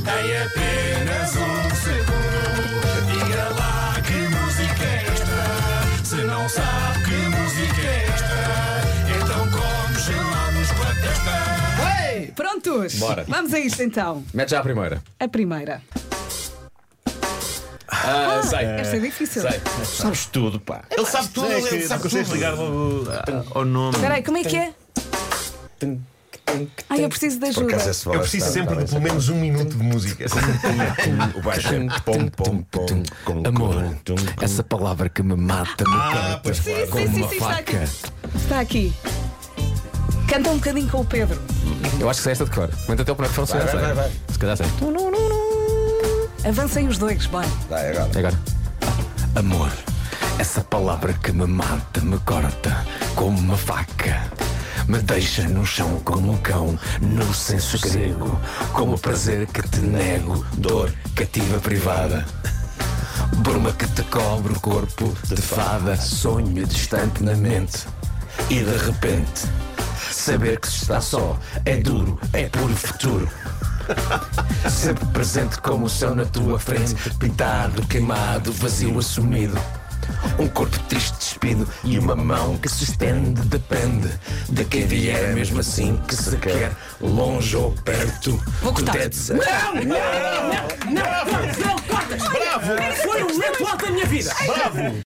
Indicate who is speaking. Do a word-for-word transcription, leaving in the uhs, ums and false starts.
Speaker 1: em apenas um segundo. Diga lá que música é esta. Se não sabe que música é esta, então como chamamos com a testa.
Speaker 2: Ei! Prontos?
Speaker 3: Bora.
Speaker 2: Vamos a isto então.
Speaker 3: Mete já a primeira.
Speaker 2: A primeira.
Speaker 3: Ah, sei.
Speaker 2: Esta é difícil.
Speaker 3: Sei.
Speaker 4: Sabes tudo, pá.
Speaker 5: Ele sabe tudo,
Speaker 4: É
Speaker 5: ele
Speaker 4: que
Speaker 5: sabe
Speaker 4: não consegues
Speaker 5: tudo.
Speaker 4: ligar logo a- ao nome.
Speaker 2: Espera aí, como é que é? Ai, eu preciso de
Speaker 5: Por
Speaker 2: ajuda.
Speaker 5: acaso esse
Speaker 4: Eu
Speaker 5: voz
Speaker 4: preciso
Speaker 5: está-
Speaker 4: sempre
Speaker 5: está
Speaker 4: de
Speaker 5: bem
Speaker 4: pelo menos um minuto de música.
Speaker 5: O baixo é pom, pom, pom, com-
Speaker 3: Amor,
Speaker 5: com- com-
Speaker 3: essa palavra que me mata me corta
Speaker 5: pois claro.
Speaker 3: como
Speaker 2: sim,
Speaker 3: uma
Speaker 2: sim, está aqui.
Speaker 3: faca.
Speaker 2: Está aqui. Canta um bocadinho com o Pedro.
Speaker 3: Eu acho que sei esta de cor. Mete até o primeiro refrão, se
Speaker 5: Vai,
Speaker 3: calhar
Speaker 5: vai,
Speaker 3: sei.
Speaker 5: vai, vai.
Speaker 3: Se calhar sei.
Speaker 2: Avancem os dois, bora.
Speaker 5: Vai, agora.
Speaker 3: É agora. Amor, essa palavra que me mata, me corta como uma faca. Me deixa no chão como um cão, no senso grego. Como o prazer que te nego, dor cativa privada. Bruma que te cobre o corpo de fada. Sonho distante na mente. E de repente, saber que se está só é duro, é puro futuro. Sempre presente como o céu na tua frente. Pintado, queimado, vazio assumido. Um corpo triste despido e uma mão que se estende. Depende de quem vier, mesmo assim que se quer, longe ou perto.
Speaker 2: Vou cortar.
Speaker 3: Tu deves- Não, não, não, não, não, não, cortas. Bravo! Foi o momento alto da minha vida.
Speaker 4: Bravo!